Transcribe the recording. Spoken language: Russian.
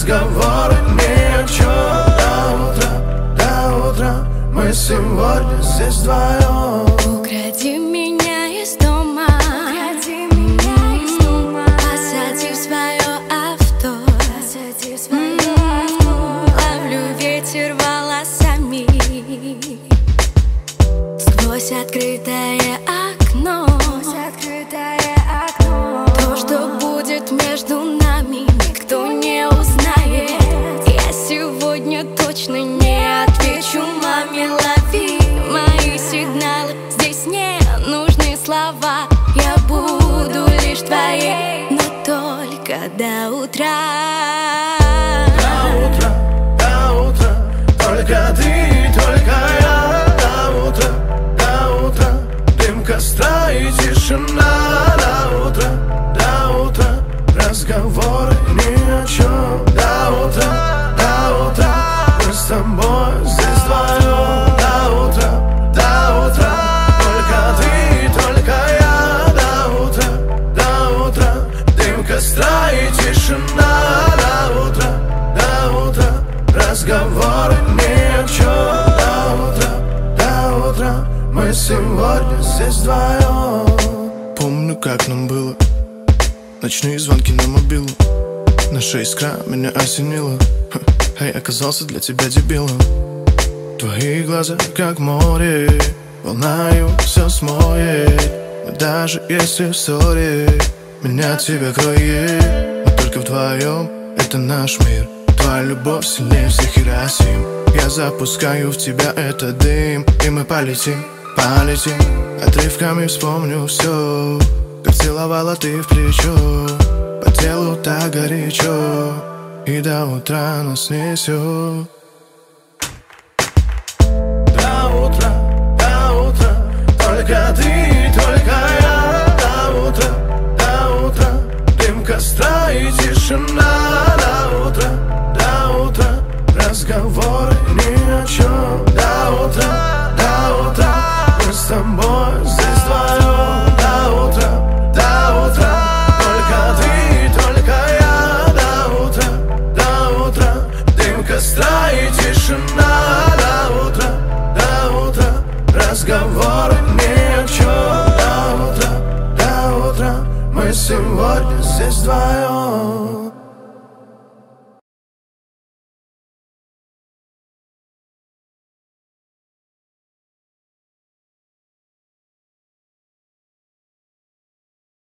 разговоры ни о чем. До утра мы сегодня здесь вдвоем. Укради меня из дома, посади в свое авто, ловлю ветер волосами сквозь открытое окно. То, что будет между нами, никто не узнает. Я сегодня точно не отвечу маме. Лови мои сигналы, здесь не нужны слова. Я буду лишь твоей, но только до утра. До утра, только ты, только я. До утра, дым костра и тишина. До утра, разговоры ни о чем. До утра, мы с тобой здесь вдвоем. До утра, только ты, только я. До утра, дым костра и тишина. До утра, разговоры ни о чем. До утра, мы сегодня здесь вдвоем. Помню, как нам было. Ночные звонки на мобилу. Наша искра меня осенила. А я оказался для тебя дебилом. Твои глаза как море, волною все смоет. Но даже если в ссоре меня от тебя кроет, мы только вдвоем, это наш мир. Твоя любовь сильнее всех Хиросим. Я запускаю в тебя этот дым, и мы полетим. Отрывками вспомню все, как целовала ты в плечо. По телу так горячо, и до утра нас несет. До утра, только ты, только я. До утра, дым костра и тишина. До утра, разговоры ни о чем. До утра, мы с тобой здесь вдвоем. До утра, только ты, только я. До утра, дым костра и тишина. До утра, разговоры ни о чем. До утра, мы сегодня здесь вдвоем.